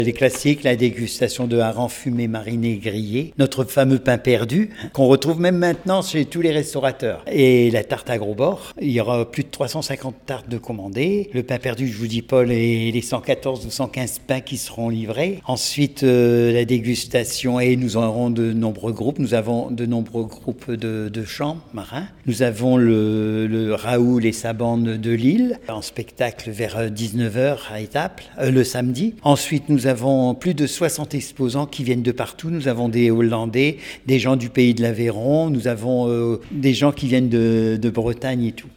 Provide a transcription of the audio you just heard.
Les classiques, la dégustation de harengs fumés, marinés, grillés, notre fameux pain perdu, qu'on retrouve même maintenant chez tous les restaurateurs. Et la tarte à gros bords, il y aura plus de 350 tartes de commandées. Le pain perdu, je vous dis Paul, et les 114 ou 115 pains qui seront livrés. Ensuite, la dégustation, et nous aurons de nombreux groupes. Nous avons de nombreux groupes de chants marins. Nous avons le Raoul et sa bande de Lille, en spectacle vers 19h à Étaples, le samedi. Ensuite, nous avons plus de 60 exposants qui viennent de partout. Nous avons des Hollandais, des gens du pays de l'Aveyron, nous avons des gens qui viennent de Bretagne et tout.